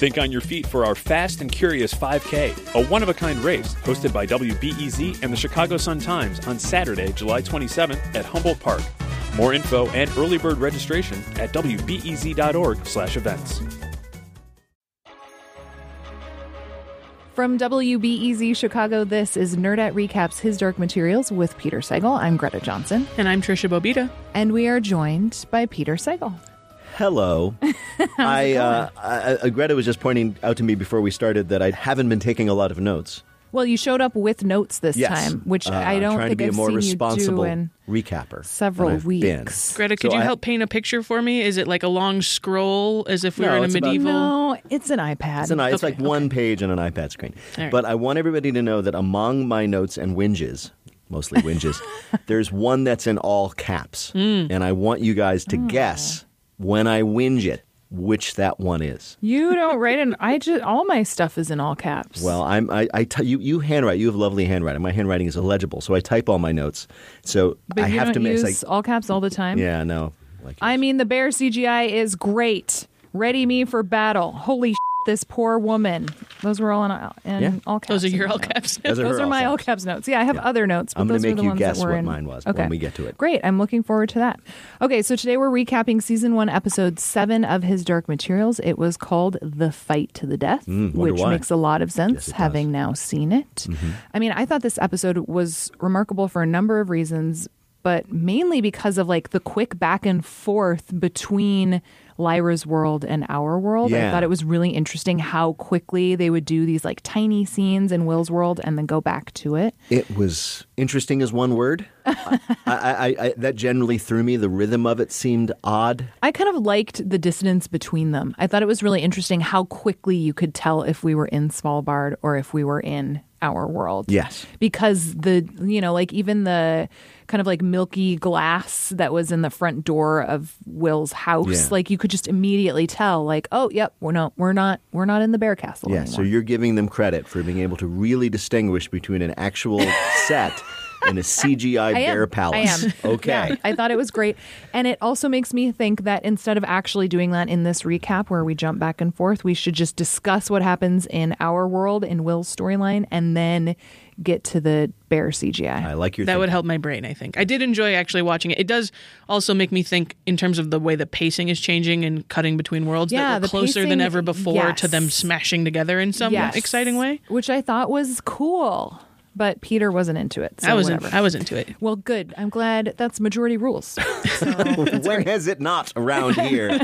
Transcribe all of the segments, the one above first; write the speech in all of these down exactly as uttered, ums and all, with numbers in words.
Think on your feet for our Fast and Curious five K, a one-of-a-kind race hosted by W B E Z and the Chicago Sun-Times on Saturday, July twenty-seventh at Humboldt Park. More info and early bird registration at W B E Z dot org slash events. From W B E Z Chicago, this is Nerdette Recaps His Dark Materials with Peter Sagal. I'm Greta Johnson. And I'm Trisha Bobita. And we are joined by Peter Sagal. Hello. I, uh, I, Greta was just pointing out to me before we started that I haven't been taking a lot of notes. Well, you showed up with notes this yes. time, which uh, I don't trying think to be I've a more seen responsible you do in recapper several weeks. Been. Greta, could so you I, help paint a picture for me? Is it like a long scroll as if we no, were in a it's about, medieval? No, it's an iPad. It's, an, it's okay, like one okay. page on an iPad screen. Right. But I want everybody to know that among my notes and whinges, mostly whinges, there's one that's in all caps. Mm. And I want you guys to oh. guess when I whinge it, which that one is. You don't write in. I just all my stuff is in all caps. Well, I'm. I. I t- you. You handwrite. You have lovely handwriting. My handwriting is illegible, so I type all my notes. So but I you have don't to make use like, all caps all the time. Yeah, no. Like I mean, the bear C G I is great. Ready me for battle. Holy shit, this poor woman. Those were all in, in Yeah. all caps. Those are your all caps. Those are, Those are my all caps notes. Yeah, I have Yeah. other notes, but I'm those gonna are make the you ones guess that were what in. mine was okay. when we get to it. Great. I'm looking forward to that. Okay, so today we're recapping season one, episode seven of His Dark Materials. It was called The Fight to the Death, Mm, which why. makes a lot of sense, Yes, it having does. now seen it. Mm-hmm. I mean, I thought this episode was remarkable for a number of reasons, but mainly because of like the quick back and forth between Lyra's world and our world. Yeah. I thought it was really interesting how quickly they would do these like tiny scenes in Will's world and then go back to it. It was interesting as one word. I, I, I, that generally threw me. The rhythm of it seemed odd. I kind of liked the dissonance between them. I thought it was really interesting how quickly you could tell if we were in Svalbard or if we were in our world. Yes. Because the, you know, like even the kind of like milky glass that was in the front door of Will's house, Yeah. like you could just immediately tell like, oh, yep, we're not, we're not, we're not in the bear castle Yeah, anymore. so you're giving them credit for being able to really distinguish between an actual set and a C G I I am. bear palace. I am. Okay. Yeah, I thought it was great. And it also makes me think that instead of actually doing that in this recap where we jump back and forth, we should just discuss what happens in our world, in Will's storyline, and then get to the bear C G I. I like your That thinking. would help my brain, I think. I did enjoy actually watching it. It does also make me think in terms of the way the pacing is changing and cutting between worlds, Yeah, that we're the closer pacing, than ever before yes. to them smashing together in some Yes. exciting way. Which I thought was cool. But Peter wasn't into it. So I was in, whatever. I was into it. Well, good. I'm glad that's majority rules. When has it not around here?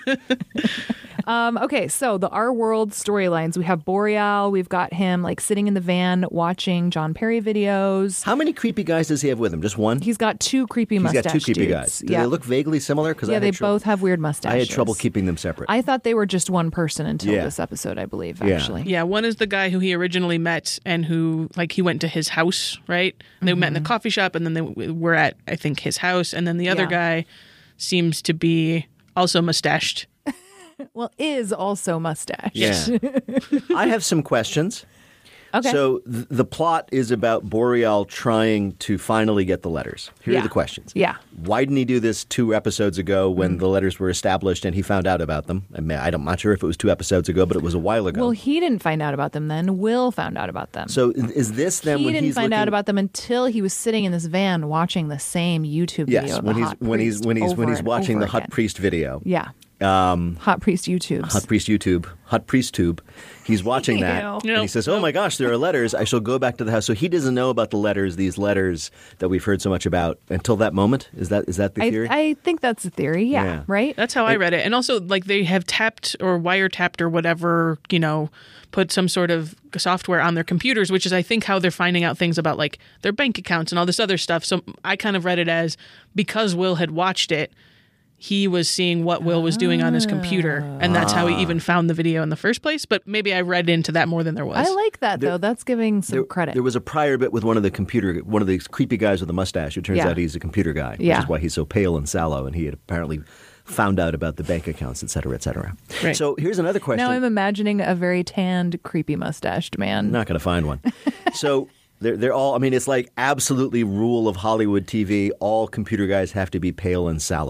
Um, okay, so the Our World storylines. We have Boreal. We've got him like sitting in the van watching John Perry videos. How many creepy guys does he have with him? Just one? He's got two creepy He's mustache got two creepy dudes. guys. Do yeah. they look vaguely similar? Because yeah, I had they trou- both have weird mustaches. I had trouble keeping them separate. I thought they were just one person until Yeah. this episode, I believe, Yeah. actually. Yeah, one is the guy who he originally met and who, like, he went to his house, right? And they Mm-hmm. met in the coffee shop, and then they w- were at, I think, his house. And then the other Yeah. guy seems to be also mustached. Well, is also mustache. yeah. I have some questions. Okay. So th- the plot is about Boreal trying to finally get the letters. Here Yeah. are the questions. Yeah. Why didn't he do this two episodes ago when the letters were established and he found out about them? I mean, I'm not sure if it was two episodes ago, but it was a while ago. Well, he didn't find out about them then. Will found out about them. so is this then he when didn't he's find looking... out about them until he was sitting in this van watching the same YouTube video Yes, of when the he's hot when he's priest when he's when over he's and watching over the Hut again. Priest video. Yeah. Um, Hot Priest YouTubes. Hut Priest YouTube, Hut Priest Tube. He's watching that, Ew. and he says, "Oh my gosh, there are letters. I shall go back to the house." So he doesn't know about the letters, these letters that we've heard so much about until that moment. Is that is that the I, theory? I think that's the theory. Yeah. Yeah. Right? That's how I read it. And also, like, they have tapped or wiretapped or whatever, you know, put some sort of software on their computers, which is, I think, how they're finding out things about, like, their bank accounts and all this other stuff. So I kind of read it as because Will had watched it, he was seeing what Will was doing on his computer, and that's how he even found the video in the first place. But maybe I read into that more than there was. I like that, though. That's giving some there, credit. There was a prior bit with one of the computer, one of these creepy guys with a mustache. It turns Yeah. out he's a computer guy, Yeah. which is why he's so pale and sallow, and he had apparently found out about the bank accounts, et cetera, et cetera. Right. So here's another question. Now I'm imagining a very tanned, creepy mustached man. Not going to find one. So they're, they're all, I mean, it's like absolutely rule of Hollywood T V. All computer guys have to be pale and sallow.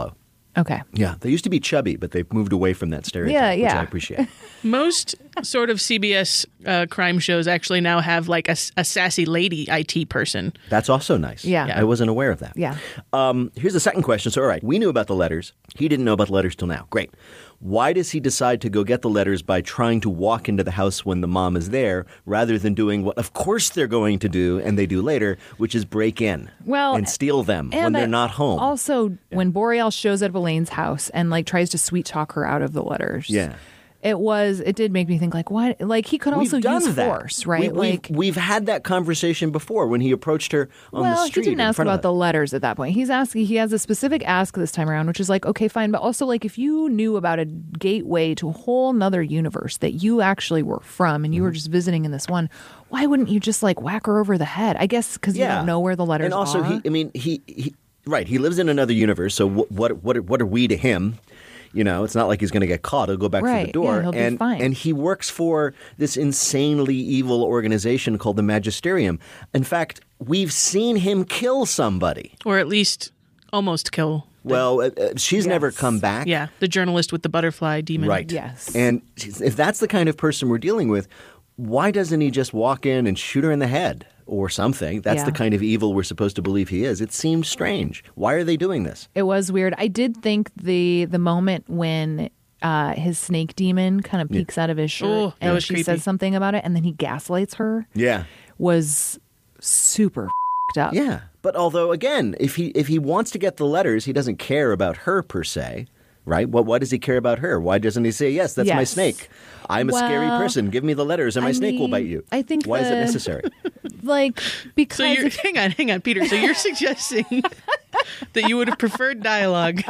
Okay. Yeah, they used to be chubby, but they've moved away from that stereotype, Yeah, which yeah. I appreciate. Most sort of C B S uh, crime shows actually now have like a, a sassy lady I T person. That's also nice. Yeah. Yeah. I wasn't aware of that. Yeah. Um, here's the second question. So, all right, we knew about the letters. He didn't know about the letters till now. Great. Why does he decide to go get the letters by trying to walk into the house when the mom is there rather than doing what, of course, they're going to do and they do later, which is break in Well, and steal them when And they're I- not home? Also, when Boreal shows up at Elaine's house and like tries to sweet talk her out of the letters. Yeah. It was, it did make me think like, what? Like he could also We've done use that. force, right? We, we've, like, we've had that conversation before when he approached her on well, the street. he didn't in ask front of about the letters at that point. He's asking, he has a specific ask this time around, which is like, okay, fine. But also like if you knew about a gateway to a whole nother universe that you actually were from and you Mm-hmm. were just visiting in this one, why wouldn't you just like whack her over the head? I guess because you don't know where the letters and also, are. he, I mean, he, he, right, he lives in another universe, so what, what, what, what are we to him? You know, it's not like he's going to get caught. He'll go back through the Right, door. yeah, he'll be and, fine. and he works for this insanely evil organization called the Magisterium. In fact, we've seen him kill somebody. Or at least almost kill. the- Well, uh, uh, she's never Yes. come back. yeah, the journalist with the butterfly demon. Right. Yes. And if that's the kind of person we're dealing with, why doesn't he just walk in and shoot her in the head or something? That's Yeah. the kind of evil we're supposed to believe he is. It seems strange. Why are they doing this? It was weird. I did think the the moment when uh, his snake demon kind of peeks out of his shirt Oh, that and was she creepy. says something about it, and then he gaslights her Yeah. was super f***ed up. Yeah. But although, again, if he if he wants to get the letters, he doesn't care about her per se, right? What why does he care about her? Why doesn't he say, yes, that's my Yes. snake. I'm a scary Well, person. Give me the letters and my I snake will mean, bite you. I think Why is it the- necessary? Like because So you're if- hang on, hang on, Peter. So you're suggesting that you would have preferred dialogue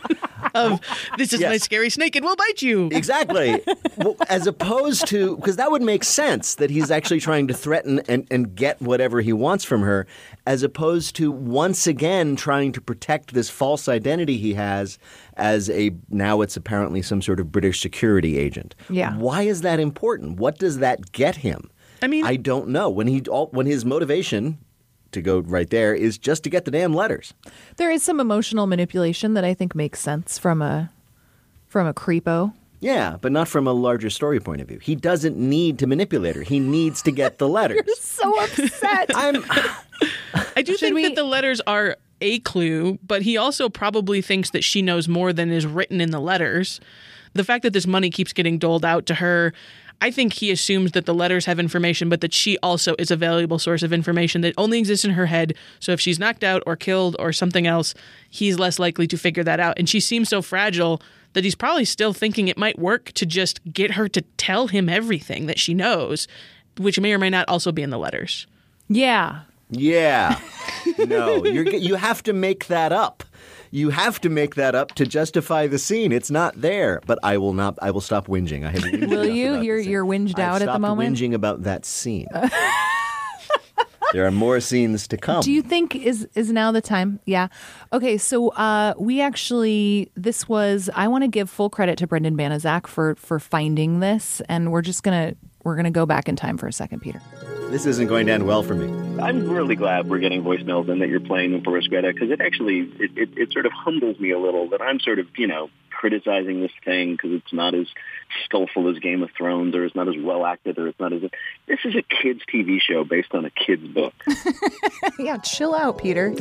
of "This is Yes. my scary snake; it will bite you." Exactly. Well, as opposed to, because that would make sense that he's actually trying to threaten and, and get whatever he wants from her, as opposed to once again trying to protect this false identity he has as a, now it's apparently some sort of British security agent. Yeah. Why is that important? What does that get him? I mean- I don't know. When he all, when his motivation, to go right there, is just to get the damn letters. there is some emotional manipulation that I think makes sense from a from a creepo. Yeah, but not from a larger story point of view. He doesn't need to manipulate her. He needs to get the letters. So upset. I'm I do think we- that the letters are a clue, but he also probably thinks that she knows more than is written in the letters. The fact that this money keeps getting doled out to her, I think he assumes that the letters have information, but that she also is a valuable source of information that only exists in her head. So if she's knocked out or killed or something else, he's less likely to figure that out. And she seems so fragile that he's probably still thinking it might work to just get her to tell him everything that she knows, which may or may not also be in the letters. Yeah. Yeah. No, you're, you have to make that up. You have to make that up to justify the scene. It's not there. But I will not. I will stop whinging. I have whinged Will enough you? about You're the scene. you're whinged I've out at the stopped moment. whinging about that scene. There are more scenes to come. Do you think is is now the time? Yeah. Okay, so uh, we actually this was I want to give full credit to Brendan Banaszak for for finding this, and we're just gonna we're gonna go back in time for a second, Peter. This isn't going to end well for me. I'm really glad we're getting voicemails and that you're playing them for us, Greta, because it actually, it, it, it sort of humbles me a little that I'm sort of, you know, criticizing this thing because it's not as skillful as Game of Thrones or it's not as well acted or it's not as... This is a kid's T V show based on a kid's book. Yeah, chill out, Peter.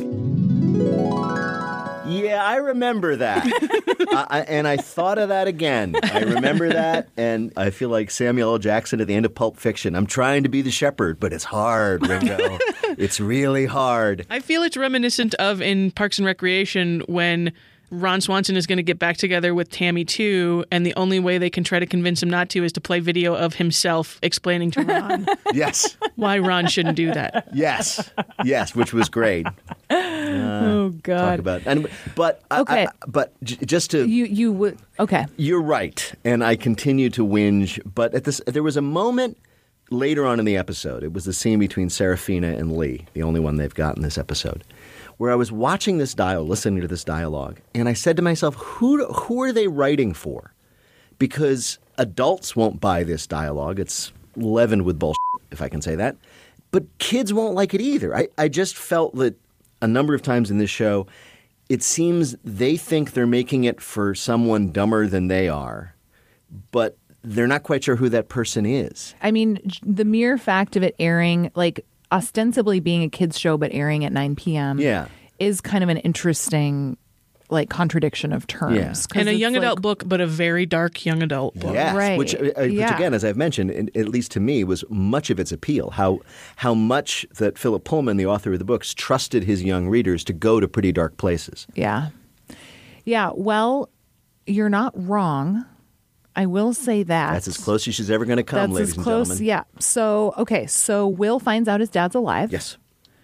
Yeah, I remember that. I, I, and I thought of that again. I remember that, and I feel like Samuel L. Jackson at the end of Pulp Fiction. I'm trying to be the shepherd, but it's hard, Ringo. It's really hard. I feel it's reminiscent of in Parks and Recreation when Ron Swanson is going to get back together with Tammy too, and the only way they can try to convince him not to is to play video of himself explaining to Ron Yes, why Ron shouldn't do that. yes, yes, which was great. Oh Talk God. about, and but I- Okay. I, but j- just to You you would okay. You're right, and I continue to whinge. But at this, there was a moment later on in the episode. It was the scene between Serafina and Lee, the only one they've got in this episode, where I was watching this dialogue, listening to this dialogue, and I said to myself, "Who who are they writing for?" Because adults won't buy this dialogue. It's leavened with bullshit, if I can say that. But kids won't like it either. I, I just felt that a number of times in this show, it seems they think they're making it for someone dumber than they are, but they're not quite sure who that person is. I mean, j- the mere fact of it airing, like ostensibly being a kids show, but airing at nine p.m. Yeah. is kind of an interesting, like, contradiction of terms. Yeah. 'Cause And a it's young like- adult book, but a very dark young adult book. Yes, Right. which, uh, uh, which Yeah. again, as I've mentioned, in- at least to me, was much of its appeal. How how much that Philip Pullman, the author of the books, trusted his young readers to go to pretty dark places. Yeah. Yeah. Well, you're not wrong. I will say that. That's as close as she's ever going to come, That's ladies as and close. gentlemen. Yeah. So, okay. So Will finds out his dad's alive. Yes.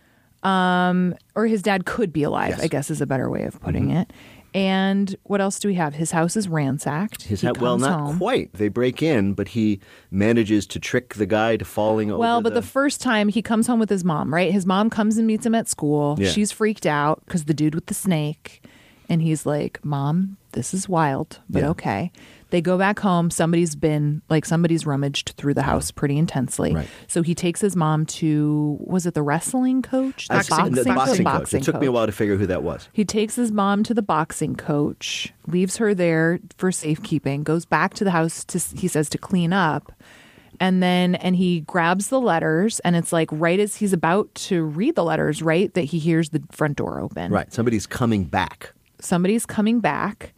Or his dad could be alive, Yes. I guess is a better way of putting it. And what else do we have? His house is ransacked. His He ha- well, comes not home. quite. They break in, but he manages to trick the guy to falling over. Well, but the, the first time he comes home with his mom, right? His mom comes and meets him at school. Yeah. She's freaked out because the dude with the snake. And he's like, Mom, this is wild, but Yeah. okay. They go back home. Somebody's been, like, somebody's rummaged through the house pretty intensely. Right. So he takes his mom to, was it the wrestling coach? The I think the coach? boxing coach. Boxing It took me a coach. while to figure who that was. He takes his mom to the boxing coach, leaves her there for safekeeping, goes back to the house to, he says, to clean up. And then, and he grabs the letters, and it's like right as he's about to read the letters, right, that he hears the front door open. Right. Somebody's coming back. Somebody's coming back.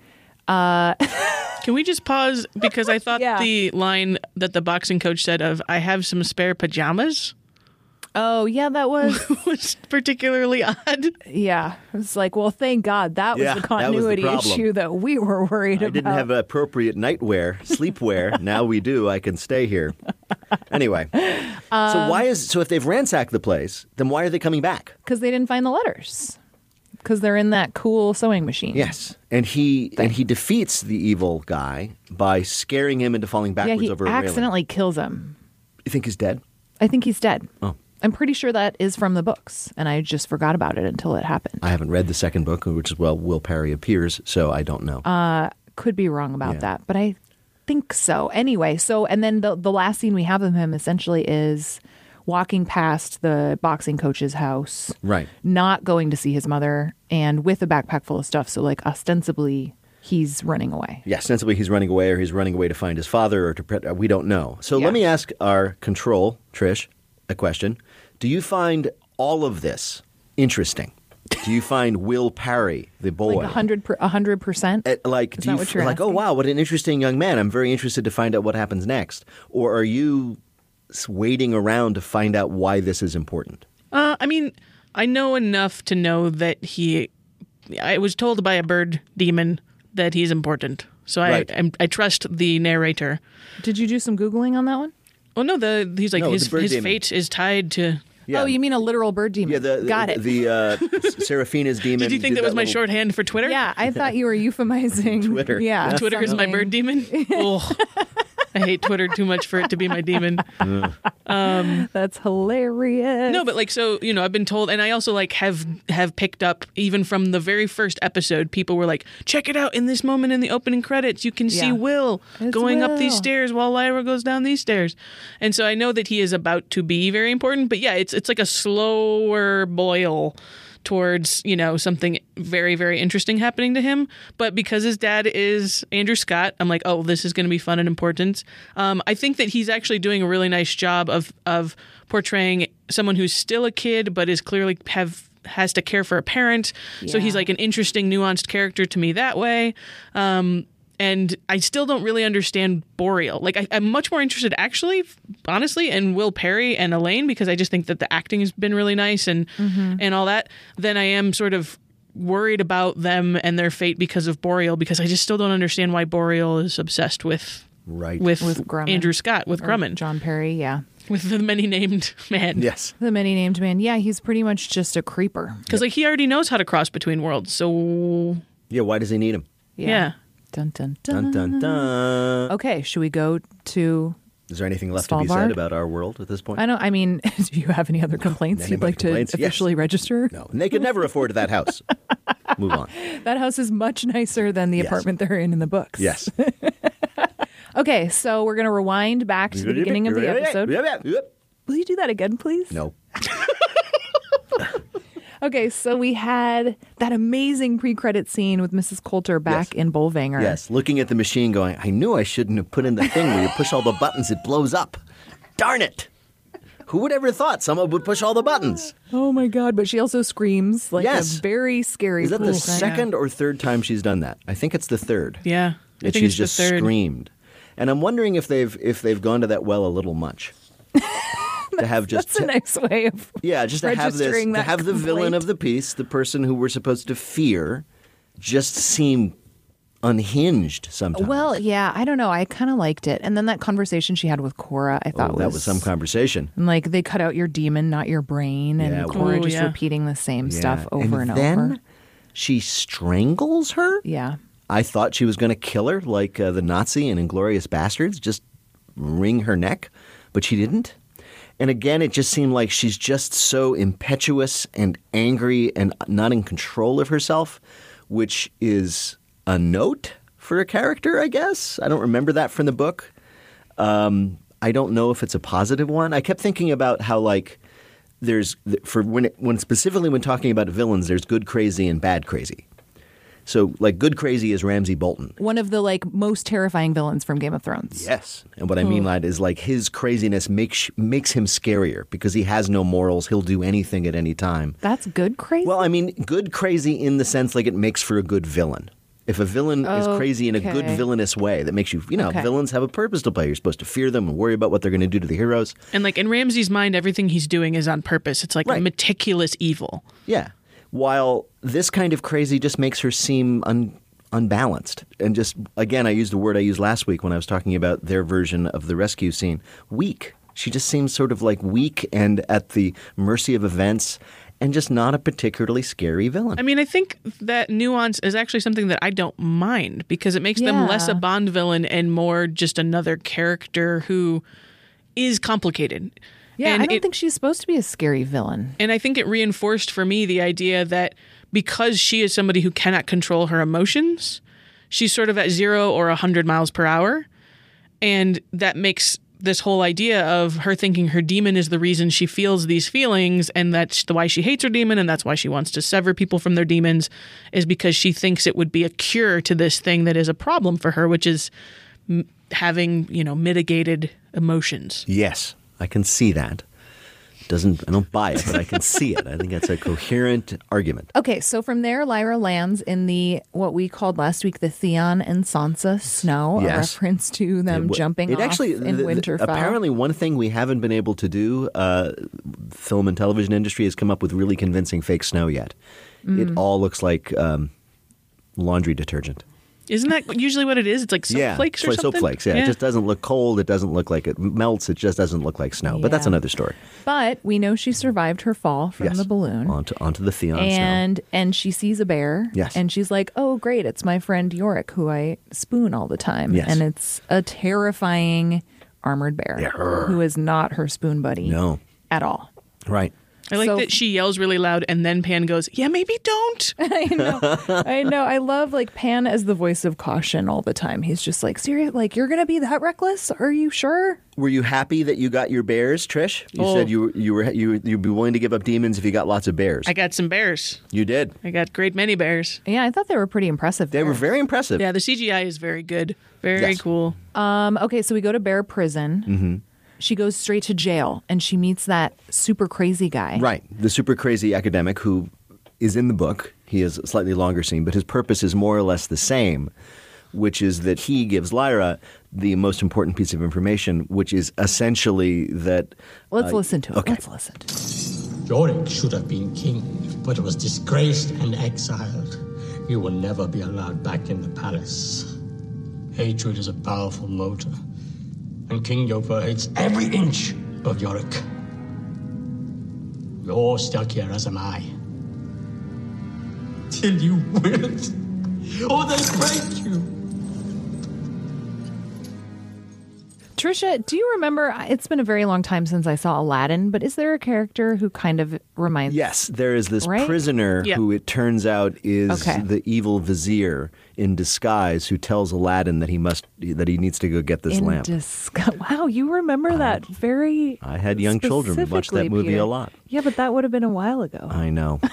Can we just pause? Because I thought Yeah. the line that the boxing coach said of, I have some spare pajamas, Oh, yeah, that was, was particularly odd. yeah. It was like, well, thank God that was Yeah, the that was the continuity problem. issue that we were worried I about. didn't have appropriate nightwear, sleepwear. Now we do. I can stay here. Anyway, Um, so why is so if they've ransacked the place, then why are they coming back? Because they didn't find the letters. Because they're in that cool sewing machine. Yes, and he and he defeats the evil guy by scaring him into falling Yeah, backwards he over a railing. accidentally kills him. You think he's dead? I think he's dead. Oh. I'm pretty sure that is from the books, and I just forgot about it until it happened. I haven't read the second book, which is well, Will Parry appears, so I don't know. Uh, Could be wrong about Yeah. that, but I think so. Anyway, so and then the the last scene we have of him essentially is walking past the boxing coach's house, Right. not going to see his mother, and with a backpack full of stuff. So like ostensibly he's running away. Yeah, ostensibly he's running away, or he's running away to find his father, or to pre- we don't know. So Yeah. let me ask our control, Trish, a question. Do you find all of this interesting? Do you find Will Parry, the boy, Like a hundred per, a hundred percent. Uh, like, Is do that you what f- you're like, oh asking? wow, what an interesting young man. I'm very interested to find out what happens next. Or are you s- waiting around to find out why this is important? Uh, I mean, I know enough to know that he. I was told by a bird demon that he's important, so Right. I I'm, I trust the narrator. Did you do some googling on that one? Well, no, the he's like No, his the bird his demon. fate is tied to. Oh, you mean a literal bird demon? Yeah, the, the Got it. The uh, Seraphina's demon. Did you think that was my little- shorthand for Twitter? Yeah, I thought you were euphemizing Twitter. Yeah, Twitter is my something. bird demon. Oh, I hate Twitter too much for it to be my demon. That's hilarious. No, but like so, you know, I've been told, and I also like have have picked up even from the very first episode. People were like, "Check it out! In this moment in the opening credits, you can see Yeah. Will It's going up these Will. stairs while Lyra goes down these stairs." And so I know that he is about to be very important. But yeah, it's it's like a slower boil towards, you know, something very, very interesting happening to him. But because his dad is Andrew Scott, I'm like, oh, this is going to be fun and important. Um, I think that he's actually doing a really nice job of of portraying someone who's still a kid, but is clearly have has to care for a parent. So he's Yeah. like an interesting, nuanced character to me that way. Um, and I still don't really understand Boreal. Like, I, I'm much more interested, actually, honestly, in Will Parry and Elaine, because I just think that the acting has been really nice and and all that, than I am sort of worried about them and their fate because of Boreal, because I just still don't understand why Boreal is obsessed with Right. with, With Grumman. Andrew Scott, with Or Grumman, John Perry, yeah. with the many named man. Yes. The many named man. Yeah, he's pretty much just a creeper. Because like he already knows how to cross between worlds. So Yeah. Why does he need him? yeah. Dun, dun, dun. Dun dun dun. Okay, should we go to Is there anything left to be Svalbard? said about our world at this point? I don't I mean, do you have any other complaints Any you'd other like to complaints? Yes. officially register? No. And they could never afford that house. Move on. That house is much nicer than the Yes. apartment they're in in the books. Yes. Okay, so we're going to rewind back to the beginning of the episode. Will you do that again, please? No. Okay, so we had that amazing pre-credit scene with Missus Coulter back Yes. in Bolvanger. Yes, looking at the machine going, I knew I shouldn't have put in the thing where you push all the buttons, it blows up. Darn it. Who would ever thought someone would push all the buttons? Oh my God! But she also screams like Yes. a very scary. Is that the pool. second or third time she's done that? I think it's the third. Yeah, I That think she's it's just the third. screamed. And I'm wondering if they've if they've gone to that well a little much. to have just That's a nice way of Yeah, just to have this registering to that have the villain complaint. of the piece, the person who we're supposed to fear, just seem unhinged sometimes. Well, yeah, I don't know. I kind of liked it, and then that conversation she had with Cora, I thought oh, was that was some conversation. And like they cut out your demon, not your brain, and Yeah, Cora Ooh, just yeah. repeating the same Yeah. stuff over and, and then over. she strangles her. Yeah. I thought she was going to kill her like uh, the Nazi in Inglourious Bastards, just wring her neck, but she didn't. And again, it just seemed like she's just so impetuous and angry and not in control of herself, which is a note for a character, I guess. I don't remember that from the book. Um, I don't know if it's a positive one. I kept thinking about how, like, there's for when it, when specifically when talking about villains, there's good crazy and bad crazy. So, like, good crazy is Ramsay Bolton. One of the like most terrifying villains from Game of Thrones. Yes, and what I mean by it is like his craziness makes makes him scarier because he has no morals. He'll do anything at any time. That's good crazy. Well, I mean, good crazy in the sense like it makes for a good villain. If a villain is crazy in a good Okay. villainous way, that makes you, you know, Okay. villains have a purpose to play. You're supposed to fear them and worry about what they're going to do to the heroes. And like in Ramsay's mind, everything he's doing is on purpose. It's like Right. meticulous evil. Yeah. While this kind of crazy just makes her seem un, unbalanced. And just, again, I used the word I used last week when I was talking about their version of the rescue scene, weak. She just seems sort of like weak and at the mercy of events and just not a particularly scary villain. I mean, I think that nuance is actually something that I don't mind because it makes them Yeah. less a Bond villain and more just another character who is complicated. yeah, and I don't it- think she's supposed to be a scary villain. And I think it reinforced for me the idea that because she is somebody who cannot control her emotions, she's sort of at zero or one hundred miles per hour. And that makes this whole idea of her thinking her demon is the reason she feels these feelings and that's the why she hates her demon and that's why she wants to sever people from their demons is because she thinks it would be a cure to this thing that is a problem for her, which is m- having, you know, mitigated emotions. Yes, I can see that. Doesn't I don't buy it, but I can see it. I think that's a coherent argument. Okay, so from there, Lyra lands in the what we called last week the Theon and Sansa snow, a Yes. reference to them It- jumping it off actually, in the- the- Winterfell. Apparently, one thing we haven't been able to do, uh, film and television industry, has come up with really convincing fake snow yet. Mm. It all looks like um, laundry detergent. Isn't that usually what it is? It's like soap yeah, flakes it's or like something? soap flakes. Yeah. it just doesn't look cold. It doesn't look like it melts. It just doesn't look like snow. But that's Yeah. another story. But we know she survived her fall from Yes. the balloon. onto onto the Theon and and she sees a bear. Yes. And she's like, "Oh, great! It's my friend Yorick, who I spoon all the time." Yes. And it's a terrifying armored bear Yeah. who is not her spoon buddy. No. At all. snow. Right. I like So- that she yells really loud and then Pan goes, yeah, maybe don't. I know. I know. I love like Pan as the voice of caution all the time. He's just like, "Serious? Like you're gonna be that reckless? Are you sure?" Were you happy that you got your bears, Trish? You Oh. said you you were you you'd be willing to give up demons if you got lots of bears. I got some bears. you did. I got great many bears. Yeah, I thought they were pretty impressive. They were bears. very impressive. Yeah, the C G I is very good. Very Yes. cool. Um, okay, so we go to Bear Prison. Mm-hmm. She goes straight to jail, and she meets that super crazy guy. Right. The super crazy academic who is in the book. He has a slightly longer scene, but his purpose is more or less the same, which is that he gives Lyra the most important piece of information, which is essentially that. Let's uh, listen to it. okay. Let's listen to it. Yorick should have been king, but was disgraced and exiled. He will never be allowed back in the palace. Hatred is a powerful motor, and King Yopa hates every inch of Yorick. You're stuck here, as am I. Till you win it, or they break you. Trisha, do you remember? It's been a very long time since I saw Aladdin, but is there a character who kind of reminds? Yes, there is this Right? prisoner Yeah. who it turns out is Okay. the evil vizier in disguise who tells Aladdin that he must that he needs to go get this In lamp. disgu- wow, you remember that very. I had young children who watched that specifically, movie Peter. a lot. Yeah, but that would have been a while ago. I know.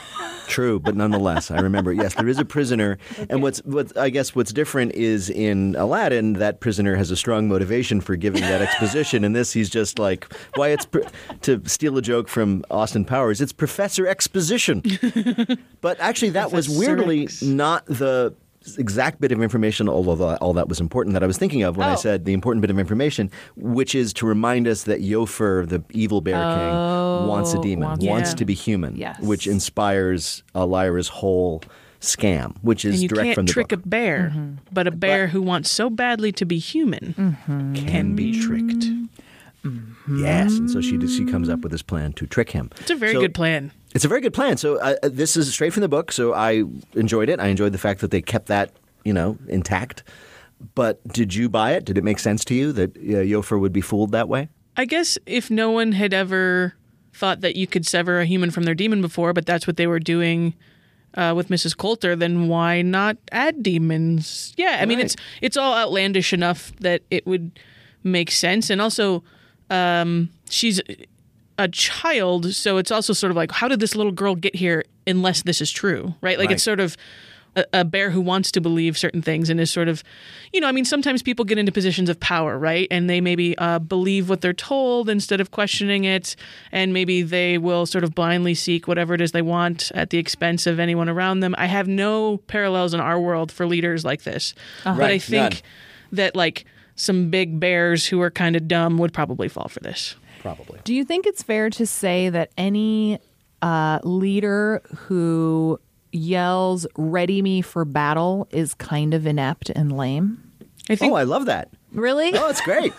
True, but nonetheless, I remember. Yes, there is a prisoner, okay. and what's what I guess what's different is in Aladdin that prisoner has a strong motivation for giving that exposition. In this, he's just like, why it's pr- to steal a joke from Austin Powers. It's Professor Exposition, but actually that was weirdly not the exact bit of information, although all that was important, that I was thinking of when oh. I said the important bit of information, which is to remind us that Yofer, the evil Bear oh, King, wants a demon, wants, wants yeah. to be human, yes. which inspires uh, Lyra's whole scam, which is and you direct can't from the trick book. a bear, mm-hmm. but a bear but, who wants so badly to be human mm-hmm. can be tricked. Mm-hmm. Yes, and so she she comes up with this plan to trick him. It's a very so, good plan. It's a very good plan. So uh, this is straight from the book, so I enjoyed it. I enjoyed the fact that they kept that, you know, intact. But did you buy it? Did it make sense to you that uh, Yofer would be fooled that way? I guess if no one had ever thought that you could sever a human from their demon before, but that's what they were doing uh, with Missus Coulter, then why not add demons? Yeah, I right. mean, it's it's all outlandish enough that it would make sense. And also, um, she's a child, so it's also sort of like, how did this little girl get here unless this is true, right? Like right. it's sort of a, a bear who wants to believe certain things and is sort of, you know, I mean, sometimes people get into positions of power, right? And they maybe uh, believe what they're told instead of questioning it, and maybe they will sort of blindly seek whatever it is they want at the expense of anyone around them. I have no parallels in our world for leaders like this, uh-huh. but right. I think None. that like some big bears who are kind of dumb would probably fall for this. Probably. Do you think it's fair to say that any uh, leader who yells "ready me for battle" is kind of inept and lame? I think. Oh, I love that. Really? Oh, it's great.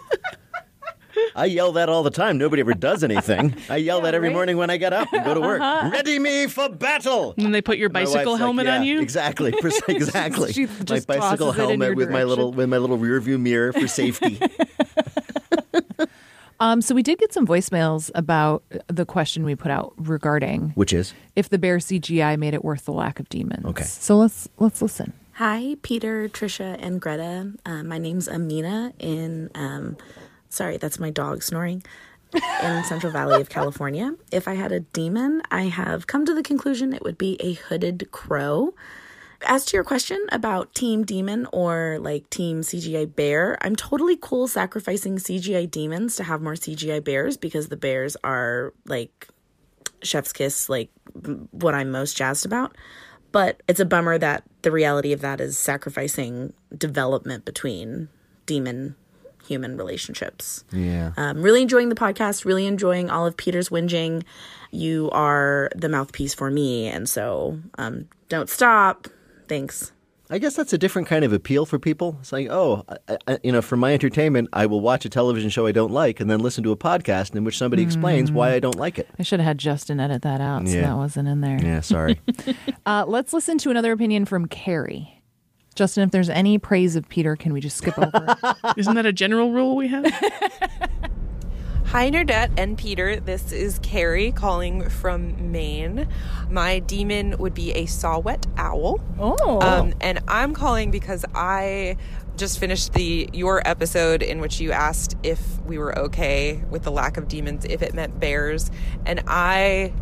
I yell that all the time. Nobody ever does anything. I yell yeah, that every right? morning when I get up and go to work. Uh-huh. Ready me for battle. And then they put your bicycle helmet like, yeah, on you. Exactly. Exactly. She my bicycle helmet with my little with my little rear view mirror for safety. Um, so we did get some voicemails about the question we put out regarding which is if the bear C G I made it worth the lack of demons. Okay. So let's let's listen. Hi, Peter, Trisha, and Greta. Uh, my name's Amina in, um, sorry, that's my dog snoring, in Central Valley of California. If I had a demon, I have come to the conclusion it would be a hooded crow. As to your question about Team Demon or like Team C G I Bear, I'm totally cool sacrificing C G I demons to have more C G I bears because the bears are like chef's kiss, like what I'm most jazzed about. But it's a bummer that the reality of that is sacrificing development between demon human relationships. Yeah. Um, really enjoying the podcast, really enjoying all of Peter's whinging. You are the mouthpiece for me, and so um, don't stop. Thanks. I guess that's a different kind of appeal for people. It's like, oh, I, I, you know, for my entertainment, I will watch a television show I don't like and then listen to a podcast in which somebody mm. explains why I don't like it. I should have had Justin edit that out, so yeah. that wasn't in there. Yeah, sorry. uh, let's listen to another opinion from Carrie. Justin, if there's any praise of Peter, can we just skip over it? Isn't that a general rule we have? Hi, Nerdette and Peter. This is Carrie calling from Maine. My demon would be a saw-whet owl. Oh. Um, and I'm calling because I just finished the your episode in which you asked if we were okay with the lack of demons, if it meant bears. And I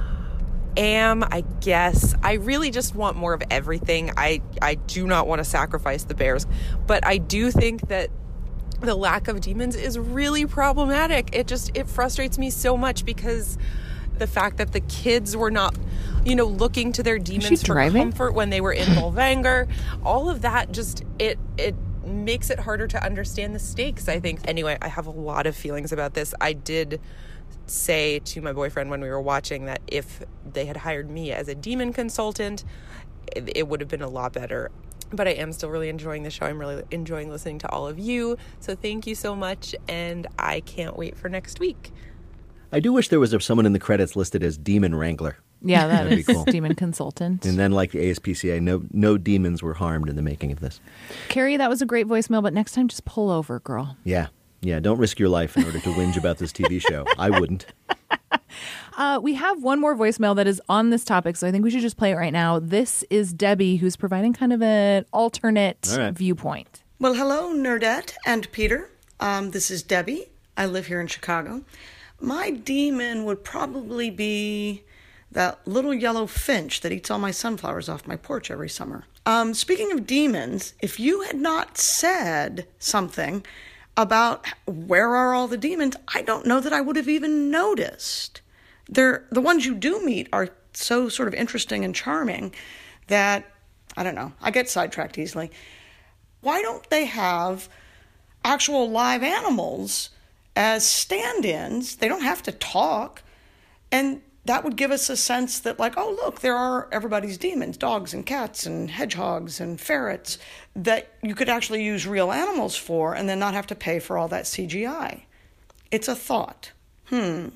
am, I guess. I really just want more of everything. I, I do not want to sacrifice the bears. But I do think that the lack of demons is really problematic. It just, it frustrates me so much because the fact that the kids were not, you know, looking to their demons for comfort when they were in Bolvangar, all of that just, it, it makes it harder to understand the stakes, I think. Anyway, I have a lot of feelings about this. I did say to my boyfriend when we were watching that if they had hired me as a demon consultant, it, it would have been a lot better. But I am still really enjoying the show. I'm really enjoying listening to all of you. So thank you so much, and I can't wait for next week. I do wish there was someone in the credits listed as Demon Wrangler. Yeah, that That'd is be cool. Demon Consultant. And then, like the A S P C A, no no demons were harmed in the making of this. Carrie, that was a great voicemail, but next time just pull over, girl. Yeah. Yeah, don't risk your life in order to whinge about this T V show. I wouldn't. Uh, we have one more voicemail that is on this topic, so I think we should just play it right now. This is Debbie, who's providing kind of an alternate right. viewpoint. Well, hello, Nerdette and Peter. Um, this is Debbie. I live here in Chicago. My demon would probably be that little yellow finch that eats all my sunflowers off my porch every summer. Um, speaking of demons, if you had not said something about where are all the demons, I don't know that I would have even noticed. They're, the ones you do meet are so sort of interesting and charming that, I don't know, I get sidetracked easily. Why don't they have actual live animals as stand-ins? They don't have to talk. And that would give us a sense that, like, oh, look, there are everybody's demons, dogs and cats and hedgehogs and ferrets, that you could actually use real animals for and then not have to pay for all that C G I. It's a thought. Hmm.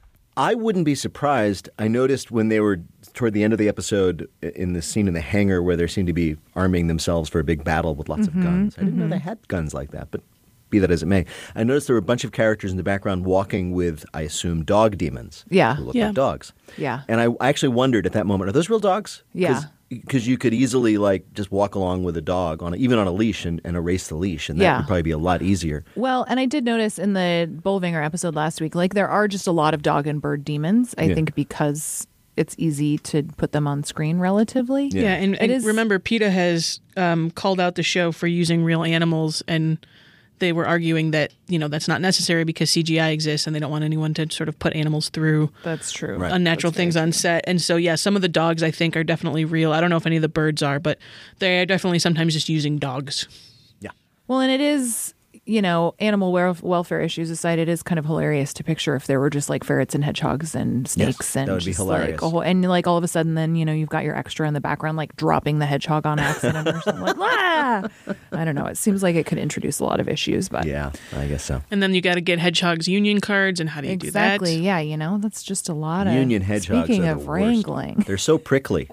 I wouldn't be surprised. I noticed when they were toward the end of the episode in the scene in the hangar where they seemed to be arming themselves for a big battle with lots Mm-hmm, of guns. I didn't mm-hmm. know they had guns like that, but be that as it may. I noticed there were a bunch of characters in the background walking with, I assume, dog demons. Yeah. Who look Yeah. like dogs. Yeah. And I I actually wondered at that moment, are those real dogs? Yeah. Because you could easily, like, just walk along with a dog, on a, even on a leash, and, and erase the leash, and that Yeah. would probably be a lot easier. Well, and I did notice in the Bollinger episode last week, like there are just a lot of dog and bird demons. I Yeah. think because it's easy to put them on screen relatively. Yeah. Yeah, and, It and is- remember, PETA has um, called out the show for using real animals, and they were arguing that, you know, that's not necessary because C G I exists and they don't want anyone to sort of put animals through That's true. Right. unnatural things on set. And so, yeah, some of the dogs I think are definitely real. I don't know if any of the birds are, but they are definitely sometimes just using dogs. Yeah. Well, and it is, you know, animal wel- welfare issues aside, it is kind of hilarious to picture if there were just like ferrets and hedgehogs and snakes and that would be just hilarious. like a whole, and like all of a sudden, then you know you've got your extra in the background like dropping the hedgehog on accident or something like ah! I don't know. It seems like it could introduce a lot of issues, but Yeah, I guess so. And then you got to get hedgehogs union cards, and how do you exactly, do that? yeah, you know, that's just a lot of Union hedgehogs Speaking are of the worst. wrangling, They're so prickly.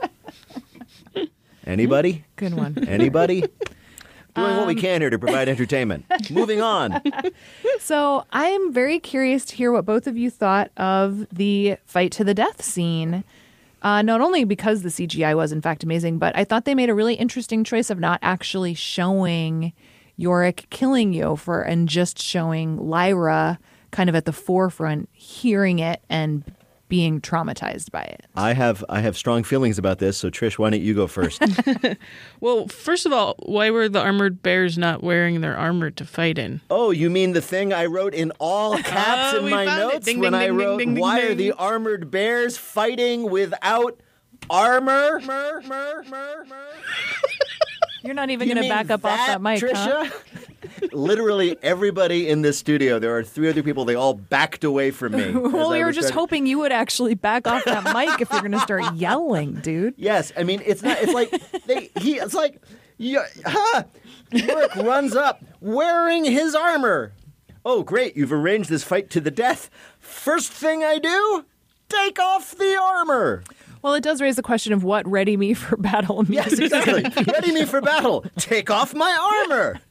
Anybody? good one. Anybody? Doing what we Um, can here to provide entertainment. Moving on. So I am very curious to hear what both of you thought of the fight to the death scene. Uh, not only because the C G I was in fact amazing, but I thought they made a really interesting choice of not actually showing Yorick killing Yofer and just showing Lyra kind of at the forefront, hearing it and being traumatized by it. I have I have strong feelings about this, so Trish, why don't you go first? Well, first of all, why were the armored bears not wearing their armor to fight in? Oh, you mean the thing I wrote in all caps Oh, in we my found it. notes Ding, when ding, I ding, wrote, ding, ding, why ding. are the armored bears fighting without armor? Mer, mer, mer, mer. You're not even You going to mean back up off that mic, huh? Trisha? Literally everybody in this studio, there are three other people, they all backed away from me. as Well, I we were was just trying- hooking you would actually back off that mic if you're going to start yelling, dude. Yes, I mean it's not. It's like they. He. It's like, yeah, huh? Yorick runs up wearing his armor. Oh, great! You've arranged this fight to the death. First thing I do, take off the armor. Well, it does raise the question of what ready me for battle means. Yes, exactly. Ready me for battle. Take off my armor.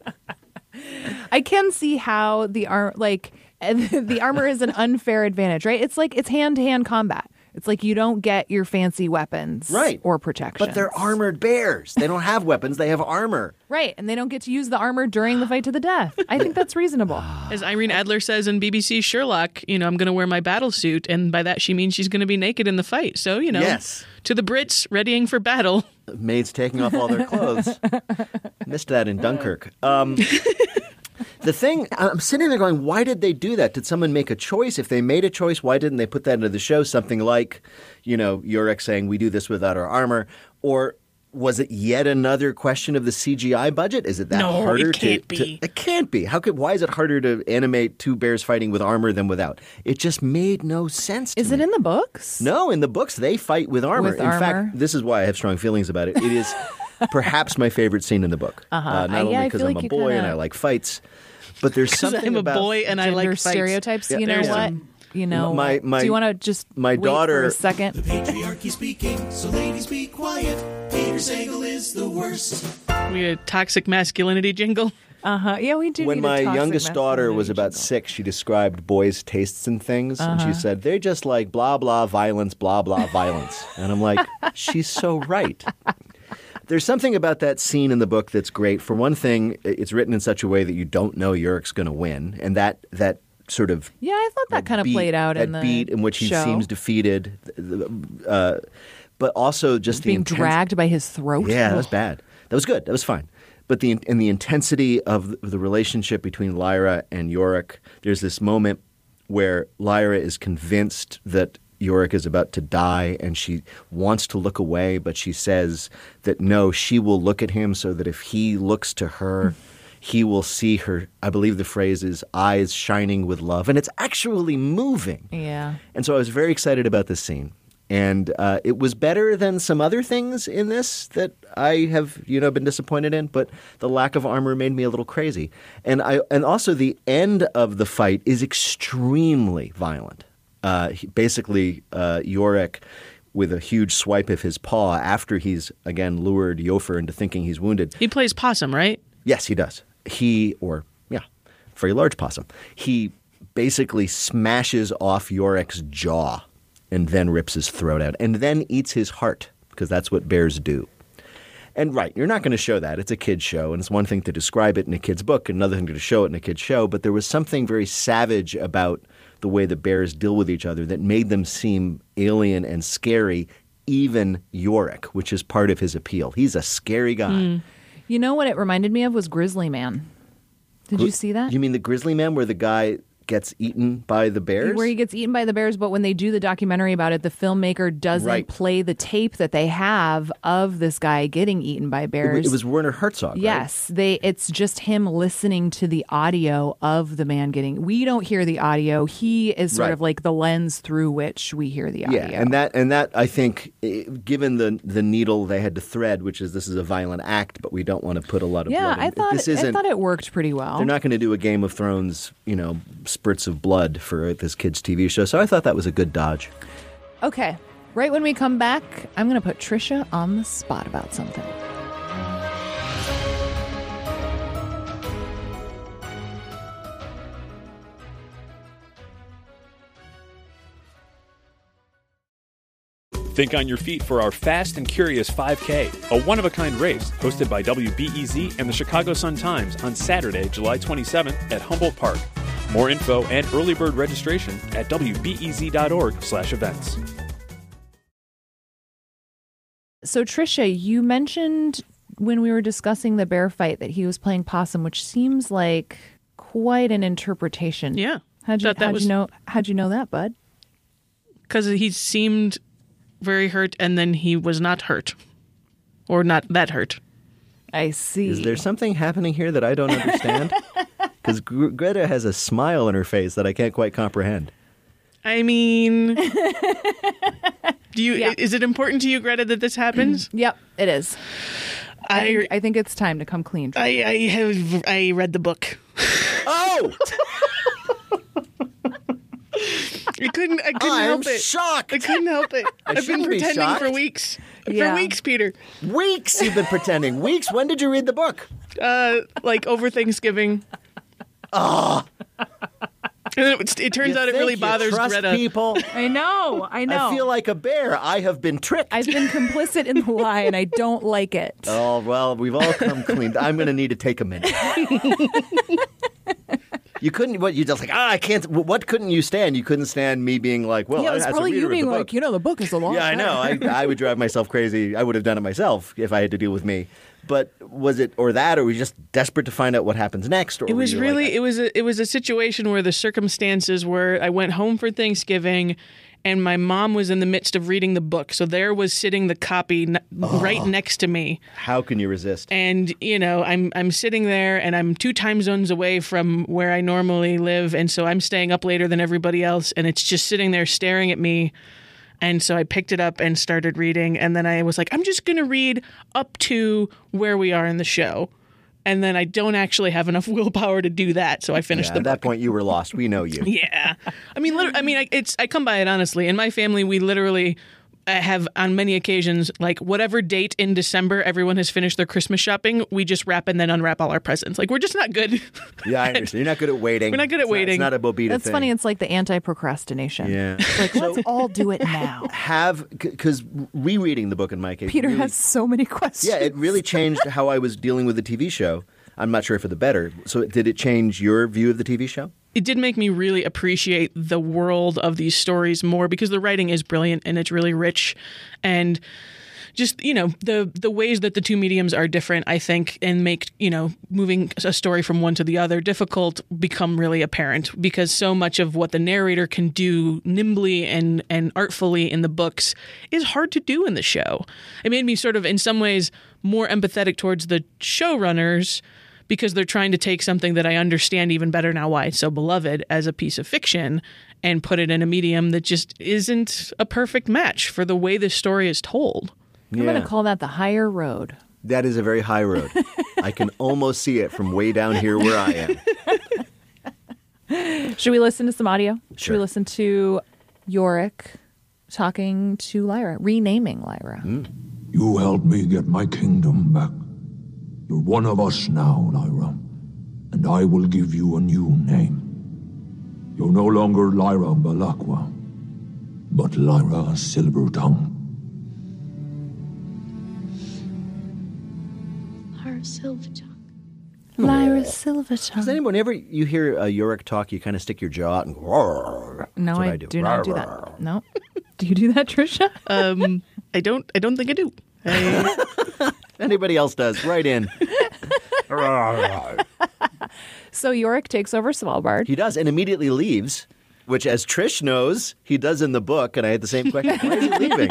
I can see how the arm, like the armor, is an unfair advantage, right? It's like it's hand to hand combat. It's like you don't get your fancy weapons, Right. or protection. But they're armored bears. They don't have weapons. They have armor. right? And they don't get to use the armor during the fight to the death. I think that's reasonable. As Irene Adler says in B B C Sherlock, you know, I'm going to wear my battle suit, and by that she means she's going to be naked in the fight. So, you know, Yes. to the Brits readying for battle. Maids taking off all their clothes. Missed that in Dunkirk. Um, the thing, I'm sitting there going, why did they do that? Did someone make a choice? If they made a choice, why didn't they put that into the show? Something like, you know, Yorick saying, we do this without our armor. Or was it yet another question of the C G I budget? Is it that No, it harder can't to, to- be. It can't be. How could? Why is it harder to animate two bears fighting with armor than without? It just made no sense to Is me. it in the books? No, in the books they fight with armor. With in armor? fact, this is why I have strong feelings about it. It is perhaps my favorite scene in the book. Uh-huh. Uh, not I- only yeah, I because feel I'm like a you boy and kinda- I like fights, but there's something I'm a about boy and I Gender like fights. stereotypes. Yeah, you know there's what? some- You know, My- my- do you want to just my wait daughter- for a second? Patriarchy speaking, so ladies be quiet. Peter Sagal is the worst. We had a toxic masculinity jingle. Uh huh. Yeah, we do. When need a my toxic youngest daughter was masculinity about jingle. six, she described boys' tastes in things, and Uh-huh. she said they're just like blah blah violence, blah blah violence, and I'm like, she's so right. There's something about that scene in the book that's great. For one thing, it's written in such a way that you don't know Yorick's going to win, and that that sort of Yeah, I thought that kind of beat, played out that in the beat in which he show. seems defeated, uh, but also just the being intense- dragged by his throat. Yeah, that was bad. That was good. That was fine. But the and the intensity of the, the relationship between Lyra and Yorick, there's this moment where Lyra is convinced that Yorick is about to die, and she wants to look away, but she says that no, she will look at him so that if he looks to her, he will see her, I believe the phrase is, eyes shining with love. And it's actually moving. Yeah. And so I was very excited about this scene. And uh, it was better than some other things in this that I have, you know, been disappointed in. But the lack of armor made me a little crazy. And I and also the end of the fight is extremely violent. Uh, he, basically, uh, Yorick, with a huge swipe of his paw after he's, again, lured Yofer into thinking he's wounded. He plays possum, right? Yes, he does. He, or, yeah, very large possum. He basically smashes off Yorick's jaw and then rips his throat out, and then eats his heart, because that's what bears do. And right, you're not going to show that. It's a kid's show, and it's one thing to describe it in a kid's book, and another thing to show it in a kid's show, but there was something very savage about the way the bears deal with each other that made them seem alien and scary, even Yorick, which is part of his appeal. He's a scary guy. Mm. You know what it reminded me of was Grizzly Man. Did Gri- you see that? You mean the Grizzly Man where the guy gets eaten by the bears? Where he gets eaten by the bears, but when they do the documentary about it, the filmmaker doesn't Right. play the tape that they have of this guy getting eaten by It, bears. wa- it was Werner Herzog, right? Yes, they. It's just him listening to the audio of the man getting. We don't hear the audio. He is sort Right. of like the lens through which we hear the audio. Yeah, and that and that I think, eh, given the the needle they had to thread, which is this is a violent act, but we don't want to put a lot of yeah, blood in. I thought this I isn't. thought it worked pretty well. They're not going to do a Game of Thrones, you know, spurts of blood for this kid's T V show. So I thought that was a good dodge. Okay, right when we come back, I'm going to put Trisha on the spot about something. Think on your feet for our Fast and Curious five K, a one-of-a-kind race hosted by W B E Z and the Chicago Sun-Times on Saturday, July twenty-seventh at Humboldt Park. More info and early bird registration at W B E Z dot org slash events. So, Trisha, you mentioned when we were discussing the bear fight that he was playing possum, which seems like quite an interpretation. Yeah. How'd you, Thought that how'd was- you know? How'd you know that, bud? Because he seemed very hurt, and then he was not hurt, or not that hurt. I see. Is there something happening here that I don't understand? Because Gre- Greta has a smile on her face that I can't quite comprehend. I mean, do you? Yeah. Is it important to you, Greta, that this happens? Yep, it is. I, I, think, I think it's time to come clean. I, I have. I read the book. Oh! I couldn't. I couldn't I'm help it. shocked. I couldn't help it. I I've been shouldn't be pretending for shocked. weeks. Yeah. For weeks, Peter. Weeks you've been pretending. Weeks? When did you read the book? Uh, like over Thanksgiving. Oh. And it, it turns You out it think really you bothers trust Greta. people? I know. I know. I feel like a bear. I have been tricked. I've been complicit in the lie, and I don't like it. Oh, well, we've all come clean. I'm going to need to take a minute. You couldn't, what, you just like, ah, I can't, what couldn't you stand? You couldn't stand me being like, well, yeah, it's as a probably reader you of the being book- like, you know, the book is a long Yeah, I know. I, I would drive myself crazy. I would have done it myself if I had to deal with me. But was it or that, or were you just desperate to find out what happens next? Or It were was you really like, it was a it was a situation where the circumstances were I went home for Thanksgiving and my mom was in the midst of reading the book. So there was sitting the copy n- right next to me. how can you resist? And you know, I'm I'm sitting there and I'm two time zones away from where I normally live, and so I'm staying up later than everybody else, and it's just sitting there staring at me. And so I picked it up and started reading, and then I was like, I'm just going to read up to where we are in the show. And then I don't actually have enough willpower to do that, so I finished Yeah, the at book. that point, you were lost. We know you. Yeah, I mean, lit- I mean, I, it's I come by it honestly. In my family, we literally uh, have on many occasions, like whatever date in December everyone has finished their Christmas shopping, we just wrap and then unwrap all our presents. Like we're just not good. Yeah, I understand. You're not good at waiting. We're not good at It's waiting. It's not a Bobita That's thing. funny. It's like the anti-procrastination. Yeah. It's like, let's all do it now. Have, because rereading the book in my case. Peter really- has so many questions. Yeah, it really changed how I was dealing with the T V show. I'm not sure for the better. So did it change your view of the T V show? it did make me really appreciate the world of these stories more because the writing is brilliant and it's really rich. And just, you know, the the ways that the two mediums are different, I think, and make, you know, moving a story from one to the other difficult become really apparent because so much of what the narrator can do nimbly and, and artfully in the books is hard to do in the show. It made me sort of, in some ways, more empathetic towards the showrunners because they're trying to take something that I understand even better now why it's so beloved as a piece of fiction and put it in a medium that just isn't a perfect match for the way this story is told. I'm Yeah. going to call that the higher road. That is a very high road. I can almost see it from way down here where I am. Should we listen to some audio? Should Sure. we listen to Yorick talking to Lyra, renaming Lyra? Mm. You helped me get my kingdom back. You're one of us now, Lyra, and I will give you a new name. You're no longer Lyra Balakwa, but Lyra Silvertongue. Lyra Silvertongue. Lyra Silvertongue. Does anyone, whenever you hear uh, Yorick talk, you kind of stick your jaw out and go, roar. No, That's what I, I do. do not do Roar. that. No. Do you do that, Trisha? Um, I don't. I don't think I do. I, Anybody else does, right in. So Yorick takes over Svalbard. He does, and immediately leaves, which, as Trish knows, he does in the book, and I had the same question. Why is he leaving?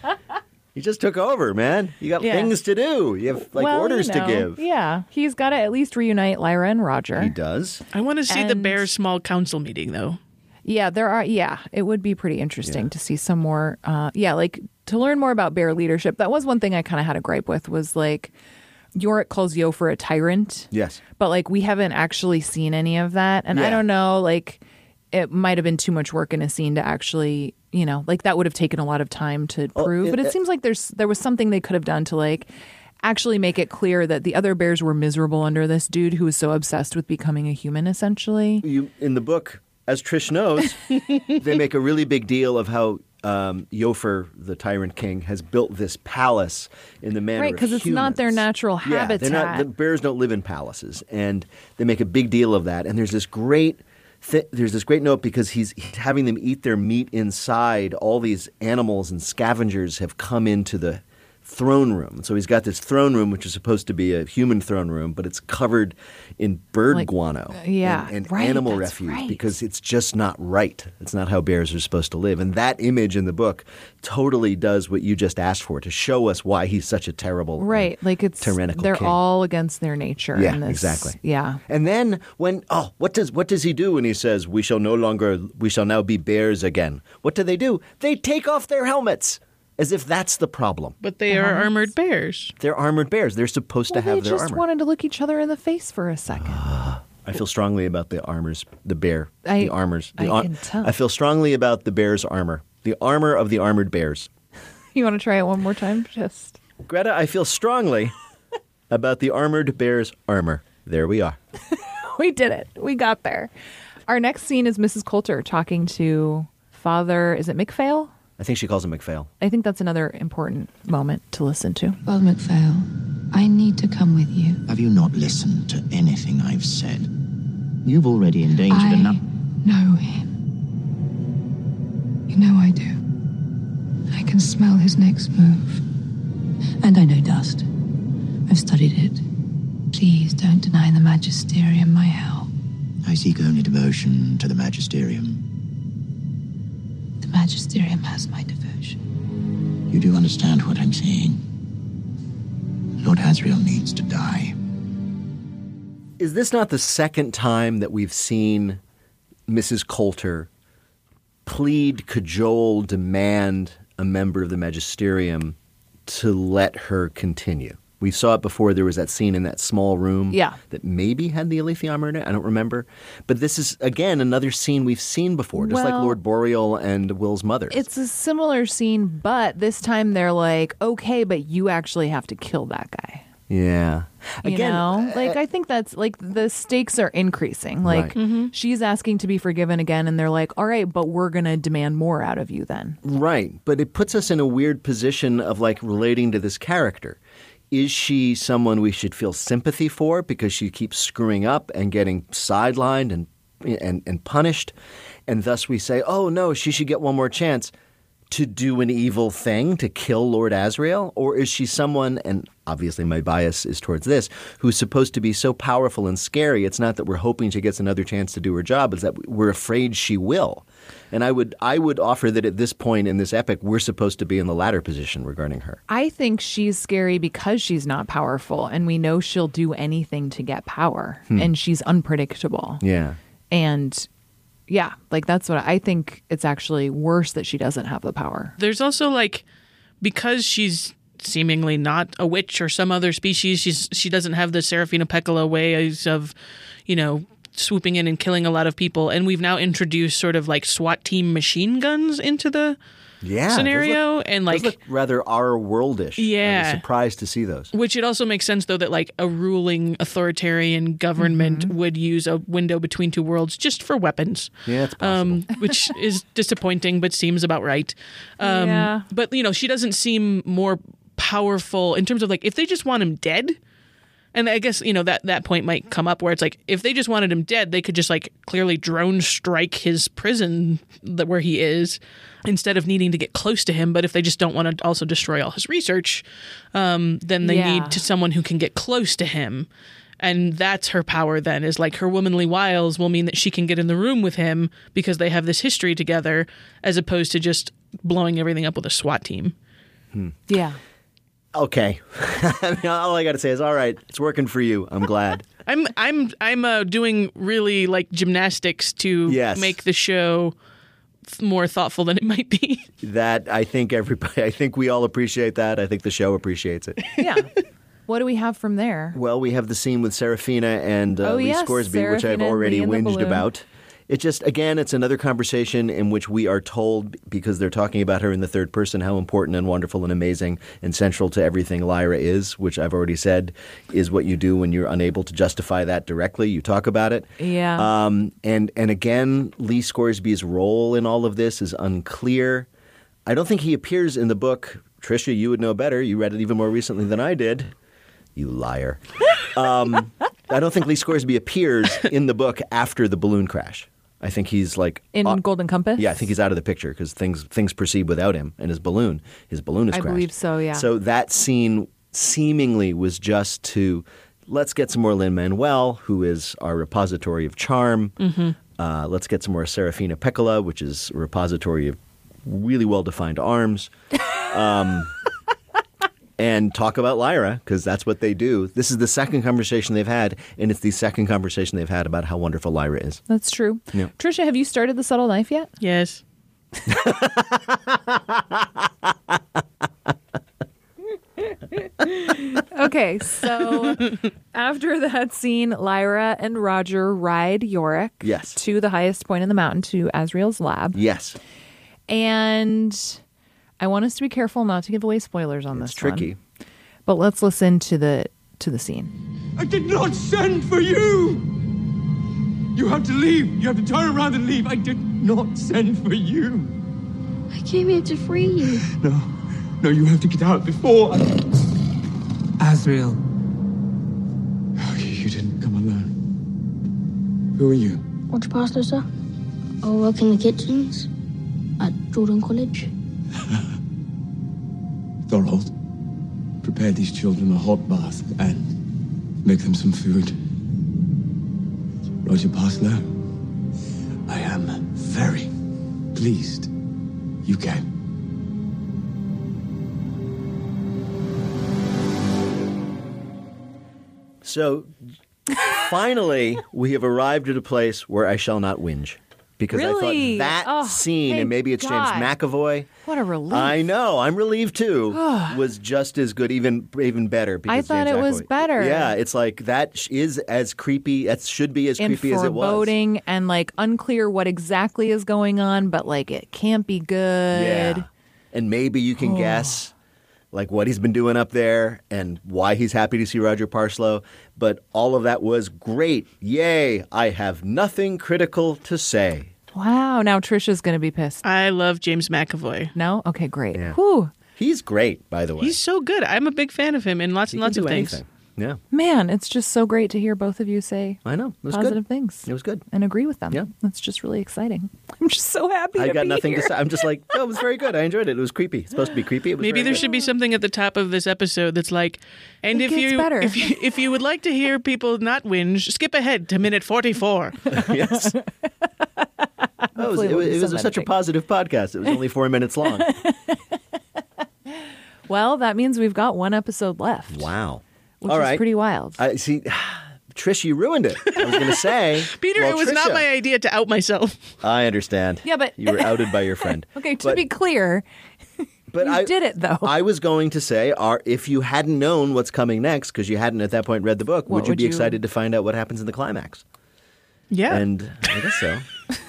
He just took over, man. You got Yeah. things to do. You have, like, Well, orders you know, to give. Yeah. He's got to at least reunite Lyra and Roger. He does. I want to see the And- Bears small council meeting though. Yeah, there are. Yeah, it would be pretty interesting Yeah. to see some more. Uh, yeah, like to learn more about bear leadership. That was one thing I kind of had a gripe with was like Yorick calls Yofer a tyrant. Yes. But like we haven't actually seen any of that, and I Yeah. don't know. Like it might have been too much work in a scene to actually, you know, like that would have taken a lot of time to Oh, prove. it- but it it- seems like there's there was something they could have done to like actually make it clear that the other bears were miserable under this dude who was so obsessed with becoming a human, essentially. You in the book, as Trish knows, they make a really big deal of how um, Yofer, the Tyrant King, has built this palace in the manner Right, of because it's not their humans. natural Yeah, habitat. they're not, the bears don't live in palaces, and they make a big deal of that. And there's this great, th- there's this great note because he's, he's having them eat their meat inside. All these animals and scavengers have come into the throne room. So he's got this throne room, which is supposed to be a human throne room, but it's covered in bird Like, guano uh, yeah, and, and right, animal that's refuse right. because it's just not right. It's not how bears are supposed to live. And that image in the book totally does what you just asked for, to show us why he's such a terrible and Right, like it's tyrannical they're king. all against their nature. Yeah, in this. exactly. Yeah, And then when oh, what does what does he do when he says we shall no longer we shall now be bears again? What do they do? They take off their helmets as if that's the problem. But they are armored bears. They're armored bears. They're supposed well, to have they their just armor. wanted to look each other in the face for a second. I feel strongly about the armors, the bear, I- the armors. The I ar- can tell. I feel strongly about the bear's armor, the armor of the armored bears. You want to try it one more time? Just Greta, I feel strongly about the armored bear's armor. There we are. we did it. We got there. Our next scene is Missus Coulter talking to Father. Is it McPhail? I think she calls him McPhail. I think that's another important moment to listen to. Well, McPhail, I need to come with you. Have you not listened to anything I've said? You've already endangered I enough. know him. You know I do. I can smell his next move. And I know dust. I've studied it. Please don't deny the Magisterium my help. I seek only devotion to the Magisterium. The Magisterium has my devotion. You do understand what I'm saying? Lord Asriel needs to die. Is this not the second time that we've seen Missus Coulter plead, cajole, demand a member of the Magisterium to let her continue? We saw it before. There was that scene in that small room Yeah. that maybe had the Alethiometer in it. I don't remember. But this is, again, another scene we've seen before, just like Well, Lord Boreal and Will's mother. It's a similar scene, but this time they're like, okay, but you actually have to kill that guy. Yeah. You Again, know, like I think that's like the stakes are increasing. Like Right. she's asking to be forgiven again, and they're like, all right, but we're going to demand more out of you then. Right. But it puts us in a weird position of like relating to this character. Is she someone we should feel sympathy for because she keeps screwing up and getting sidelined and and, and punished. And thus we say, oh, no, she should get one more chance to do an evil thing, to kill Lord Asriel? Or is she someone, and obviously my bias is towards this, who's supposed to be so powerful and scary? It's not that we're hoping she gets another chance to do her job, it's that we're afraid she will. And I would I would offer that at this point in this epic, we're supposed to be in the latter position regarding her. I think she's scary because she's not powerful, and we know she'll do anything to get power, Hmm. and she's unpredictable. Yeah. And yeah, like that's what I think. It's actually worse that she doesn't have the power. There's also like, because she's seemingly not a witch or some other species, she's she doesn't have the Serafina Pekkala ways of, you know, swooping in and killing a lot of people. And we've now introduced sort of like SWAT team machine guns into the yeah, scenario. Those look, and like those look rather our worldish. Yeah. I was surprised to see those. Which it also makes sense, though, that like a ruling authoritarian government Mm-hmm. would use a window between two worlds just for weapons. Yeah, it's possible. Um, which is disappointing, but seems about right. Um, Yeah. But, you know, she doesn't seem more powerful in terms of like, if they just want him dead. And I guess, you know, that, that point might come up where it's like, if they just wanted him dead, they could just like clearly drone strike his prison that where he is instead of needing to get close to him. But if they just don't want to also destroy all his research, um, then they Yeah. need to someone who can get close to him. And that's her power then, is like her womanly wiles will mean that she can get in the room with him because they have this history together, as opposed to just blowing everything up with a SWAT team. Hmm. Yeah. Okay. I mean, all I got to say is, all right, it's working for you. I'm glad. I'm I'm I'm uh, doing really like gymnastics to Yes. make the show th- more thoughtful than it might be. That I think everybody, I think we all appreciate that. I think the show appreciates it. Yeah. What do we have from there? Well, we have the scene with Serafina and uh, Oh, Lee yes, Scoresby, which Serafina I've and already Lee in the whinged balloon. about. It just, again, it's another conversation in which we are told, because they're talking about her in the third person, how important and wonderful and amazing and central to everything Lyra is, which I've already said is what you do when you're unable to justify that directly. You talk about it. Yeah. Um, and, and again, Lee Scoresby's role in all of this is unclear. I don't think he appears in the book. Tricia, you would know better. You read it even more recently than I did. You liar. Um, I don't think Lee Scoresby appears in the book after the balloon crash. I think he's like In uh, Golden Compass? Yeah, I think he's out of the picture because things things proceed without him and his balloon. His balloon is I crashed. believe so, yeah. So that scene seemingly was just to let's get some more Lin-Manuel, who is our repository of charm. Mm-hmm. Uh, let's get some more Serafina Pekkala, which is a repository of really well-defined arms. Um, and talk about Lyra, because that's what they do. This is the second conversation they've had, and it's the second conversation they've had about how wonderful Lyra is. That's true. Yeah. Trisha, have you started the subtle knife yet? Yes. Okay, so after that scene, Lyra and Roger ride Yorick Yes. to the highest point in the mountain, to Asriel's lab. Yes. And I want us to be careful not to give away spoilers on It's this one. tricky. But let's listen to the to the scene. I did not send for you! You have to leave. You have to turn around and leave. I did not send for you. I came here to free you. No. No, you have to get out before I... Asriel. Oh, you, you didn't come alone. Who are you? Watch Pastor, sir. I work in the kitchens at Jordan College. Thorold, prepare these children a hot bath and make them some food. Roger Parslow, I am very pleased you came. So finally, we have arrived at a place where I shall not whinge. Because Really? I thought that Oh, scene, thank and maybe it's God. James McAvoy. What a relief. I know, I'm relieved too. Was just as good, even even better. Because I thought James it was McAvoy- better. Yeah, it's like that sh- is as creepy. That should be as and creepy as it was. foreboding and like unclear what exactly is going on, but like it can't be good. Yeah, and maybe you can guess like what he's been doing up there and why he's happy to see Roger Parslow. But all of that was great. Yay! I have nothing critical to say. Wow. Now Trisha's going to be pissed. I love James McAvoy. No? Okay, great. Yeah. Whew. He's great, by the way. He's so good. I'm a big fan of him in lots and He lots can of do things. anything. Yeah. Man, it's just so great to hear both of you say I know. It was positive good. things. It was good. And agree with them. Yeah. That's just really exciting. I'm just so happy I to got be nothing here. to say. I'm just like, oh, it was very good. I enjoyed it. It was creepy. It's supposed to be creepy. It was Maybe very there good. should be something at the top of this episode that's like, and It if gets you, better. if you if you would like to hear people not whinge, skip ahead to minute forty-four. Yes. Oh, it was, Hopefully it was, we'll do it was some such a editing. positive podcast. It was only four minutes long. Well, that means we've got one episode left. Wow. Which All is right. pretty wild. I see. Trish, you ruined it. I was going to say. Peter, well, it was not Trisha- my idea to out myself. I understand. Yeah, but- you were outed by your friend. Okay, to But- be clear, But you I did it, though. I was going to say, are, if you hadn't known what's coming next, because you hadn't at that point read the book, What would you would be you- excited to find out what happens in the climax? Yeah. And I guess so.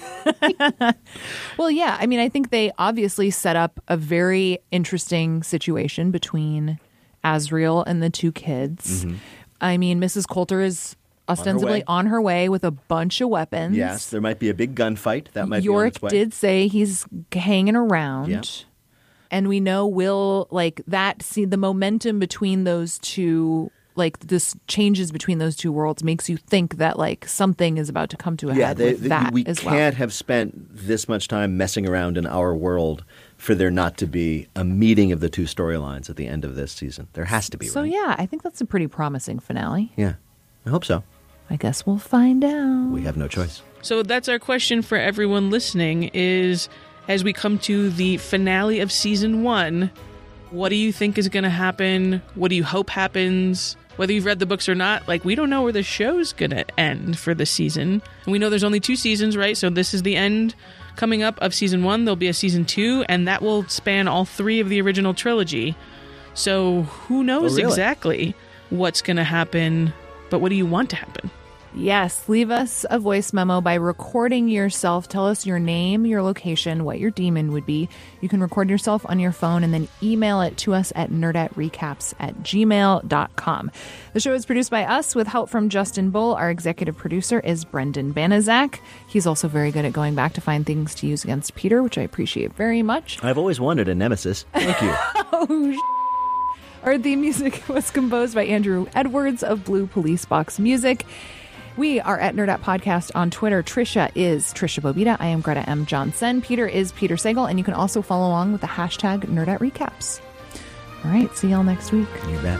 Well, yeah. I mean, I think they obviously set up a very interesting situation between Asriel and the two kids. Mm-hmm. I mean, Missus Coulter is ostensibly way. on her way with a bunch of weapons. Yes, there might be a big gunfight. That might be on Yorick its way. did say he's hanging around. Yeah. And we know Will, like that, see the momentum between those two, like this changes between those two worlds makes you think that like something is about to come to a Yeah, head they, with they- that we as can't well. have spent this much time messing around in our world for there not to be a meeting of the two storylines at the end of this season. There has to be, So right? yeah, I think that's a pretty promising finale. Yeah, I hope so. I guess we'll find out. We have no choice. So that's our question for everyone listening is, as we come to the finale of season one, what do you think is going to happen? What do you hope happens? Whether you've read the books or not, like, we don't know where the show's going to end for the season. And we know there's only two seasons, right? So this is the end coming up of season one. There'll be a season two, and that will span all three of the original trilogy. So who knows Oh, really? exactly what's going to happen, but what do you want to happen? Yes, leave us a voice memo by recording yourself. Tell us your name, your location, what your demon would be. You can record yourself on your phone and then email it to us at nerdetrecaps at gmail dot com. The show is produced by us with help from Justin Bull. Our executive producer is Brendan Banaszak. He's also very good at going back to find things to use against Peter, which I appreciate very much. I've always wanted a nemesis. Thank you. Oh, sh- Our theme music was composed by Andrew Edwards of Blue Police Box Music. We are at Nerdette Podcast on Twitter. Trisha is Trisha Bobita. I am Greta M. Johnson. Peter is Peter Sagal. And you can also follow along with the hashtag Nerdette Recaps. All right. See y'all next week. You bet.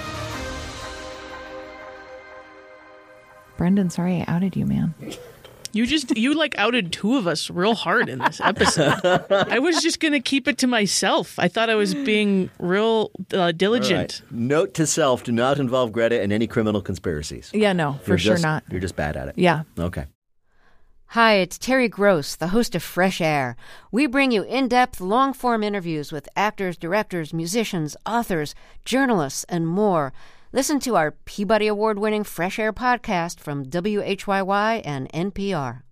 Brendan, sorry I outed you, man. You just, you like outed two of us real hard in this episode. I was just going to keep it to myself. I thought I was being real uh, diligent. All right. Note to self, do not involve Greta in any criminal conspiracies. Yeah, no, for You're sure just- not. You're just bad at it. Yeah. Okay. Hi, it's Terry Gross, the host of Fresh Air. We bring you in-depth, long-form interviews with actors, directors, musicians, authors, journalists, and more. Listen to our Peabody Award-winning Fresh Air podcast from W H Y Y and N P R.